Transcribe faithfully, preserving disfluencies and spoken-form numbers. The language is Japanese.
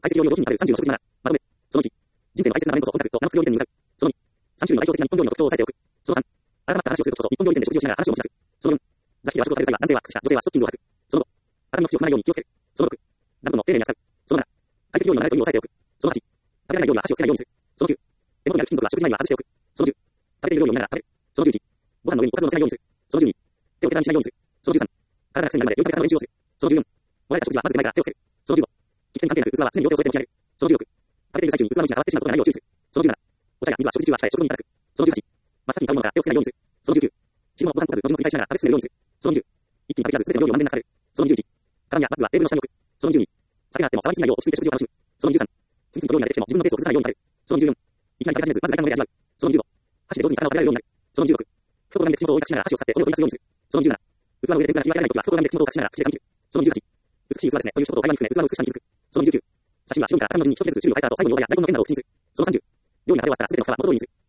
解析療養用品にあたるさんじゅうの食事なな、まとめ。そのいち、人生の大切な場面こそ音楽とナウス料理店に向かう。そのに、さん種類の代表的な日本料理の特徴を押さえておく。そのさん、改まった話をすることこそ日本料理店で食事をしながら話を持ち出す。そのよん、座敷で和食を食べる際は男性は靴下、女性はストッキングを履く。そのご、畳の口を踏まないように気をつける。そのろく、座布団を丁寧に扱う。そのなな、解析料理の慣れと意を押さえておく。そのはち、食べられない料理は箸をつけないようにする。そのきゅう、手元にある金属は食事前には外しておく。そのじゅう、食べている料理を見ながら食べる。そのじゅういち、ご飯の上におかずを乗せないようにする。そのじゅうに、手を手皿にしないようにする。そのじゅうさん、体がくすになるまでよんかい肩の練習をする。そのじゅうよん、もらえた食事はまず手前から手を伏せる。そのじゅうご、利き手に関係なく器は常に両手を添えて持ち上げる。そのじゅうろく、食べている最中に器の位置が変わってしまうことがないよう注意する。そのじゅうなな、お茶や水は食事中は控え食後にいただく。そのじゅうはち、真っ先に買うものから手をつけないようにする。そのじゅうきゅう、汁物をご飯とかずの順を繰り返しながら食べ進めるようにする。そのにじゅう、一気に食べきらず全ての料理を満遍なく食べる。そのにじゅういち、缶やバッグはテーブルの下に置く。そのにじゅうに、酒があっても触りすぎないよう落ち着いて食事を楽しむ。そのにじゅうさん、次々と料理が出てきても自分のペースを崩さないように食べる。そのにじゅうよん、いきなり食べ始めずまず大胆な上で味わう。そのにじゅうご、箸で上手に魚を食べられるようになる。そのにじゅうろく、懐紙で口元を覆い隠しながら箸を使ってお湯を取り出すようにする。そのにじゅうなな、器の上で天ぷらが切り分けられないときは懐紙で口元を隠しながら口で噛み切る。そのにじゅうはち、美しい器ですねという一言を会話に含め器の美しさに気づく。そのにじゅうきゅう、刺身は白身から赤身の順に一つずつ種類を変えた後最後に大葉や大根の麺などを口にする。そのさんじゅう、料理が食べ終わったら全ての皮は元通りにする。